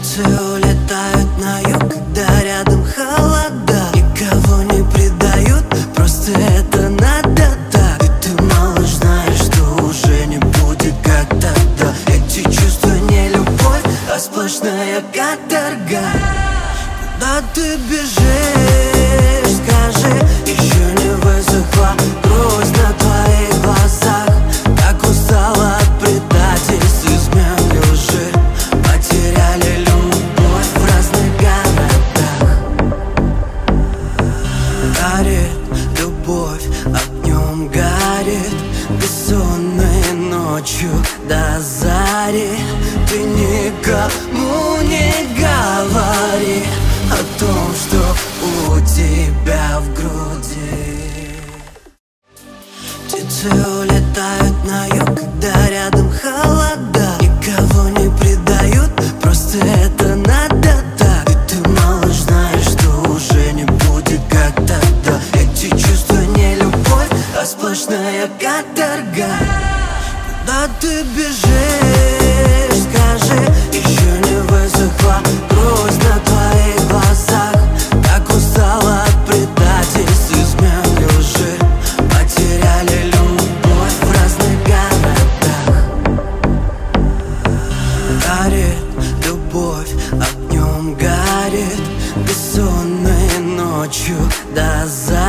Птицы улетают на юг, когда рядом холода. Никого не предают, просто это надо так. И ты, малыш, знаешь, что уже не будет как тогда. Эти чувства не любовь, а сплошная каторга. Куда ты бежишь, скажи, еще не высохла кровь на твоих глазах. Так устала от предательств, измен и лжи. Потеряли любовь в разных городах. Горит любовь, огнем горит, бессонной ночью до зари. Ты никому не говори о том, что у тебя в груди. Птицы улетают на юг, когда рядом холода. Никого не предают, просто это надо так. И ты, малыш, знаешь, что уже не будет как тогда. Эти чувства не любовь, а сплошная каторга. Куда ты бежишь, скажи, еще не высохла кровь на твоих глазах. Так устала от предательств, измен и лжи. Потеряли любовь в разных городах. Горит любовь, огнем горит, бессонной ночью до зари.